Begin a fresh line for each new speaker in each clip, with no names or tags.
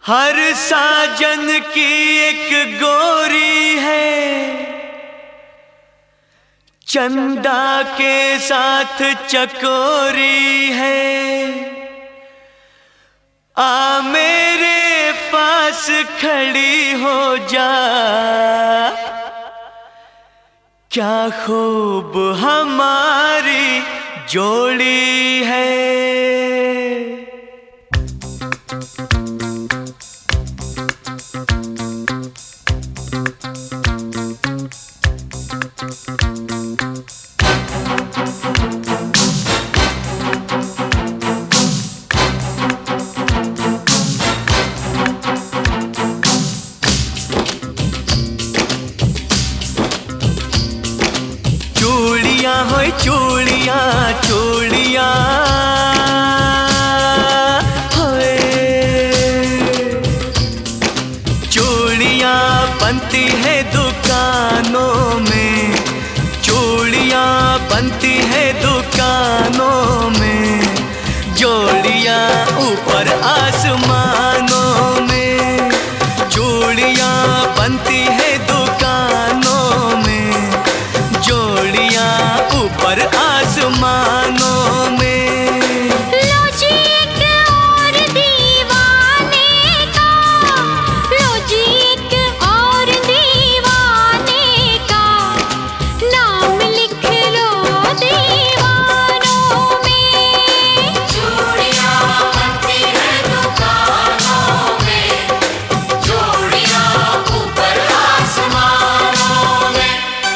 हर साजन की एक गोरी है, चंदा के साथ चकोरी है। आ मेरे पास खड़ी हो जा, क्या खूब हमारी जोड़ी है। चूड़ियाँ होय चूड़ियाँ चूड़ियाँ होय, चूड़ियाँ बनती है दुकानों में, चूड़ियाँ बनती है दुकानों में। जोड़ियाँ ऊपर आसमानों में, चूड़ियाँ बनती है दुकानों में। जोड़ियाँ ऊपर आसमानों में।
लो जी एक और दीवाने का, लो जी एक और दीवाने का नाम लिख लो दीवानों में। चूड़ियाँ बनती है दुकानों में, जोड़ियाँ ऊपर आसमानों में।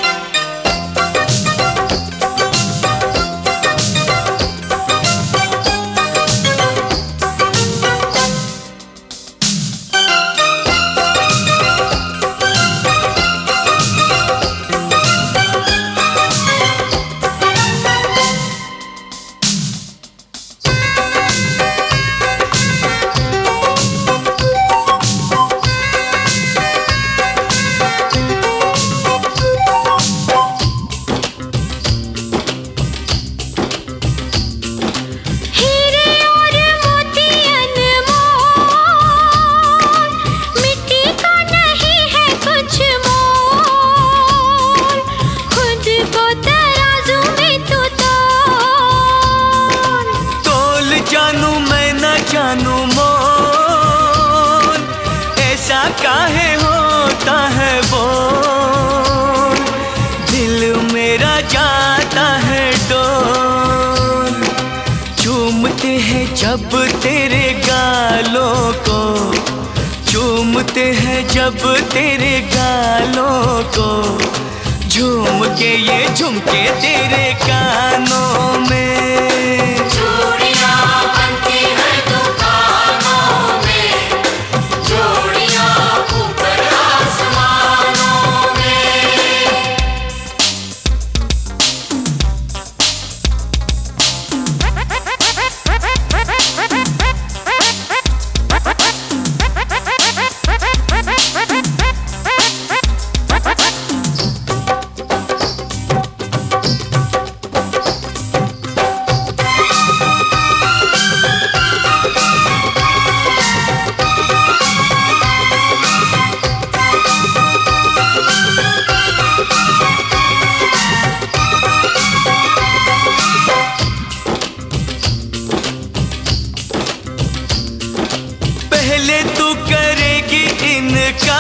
जानू मैं न जानू मोल, ऐसा काहे होता है बोल। दिल मेरा जाता है डोल, चूमते हैं जब तेरे गालों को, चूमते हैं जब तेरे गालों को। झूम के ये झुमके तेरे कानों में। पहले तू करेगी इनकार,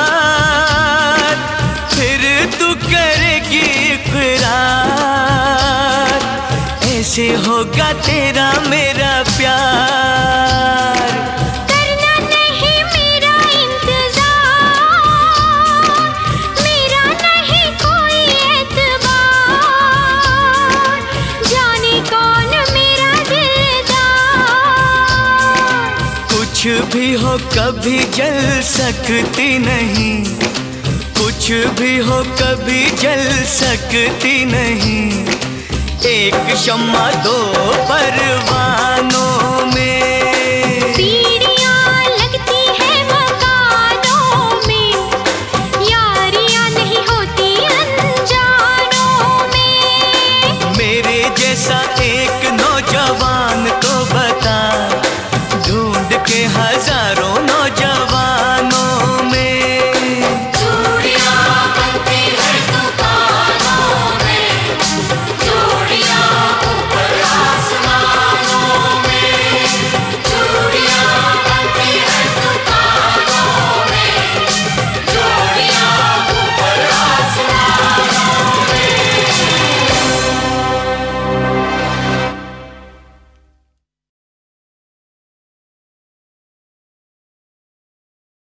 फिर तू करेगी इकरार। ऐसे होगा तेरा मेरा प्यार।
करना नहीं मेरा इंतजार, मेरा नहीं कोई एतबार। जाने कौन मेरा दिलदार।
कुछ भी हो कभी जल सकती नहीं, कुछ भी हो कभी जल सकती नहीं। एक शम्मा दो परवानों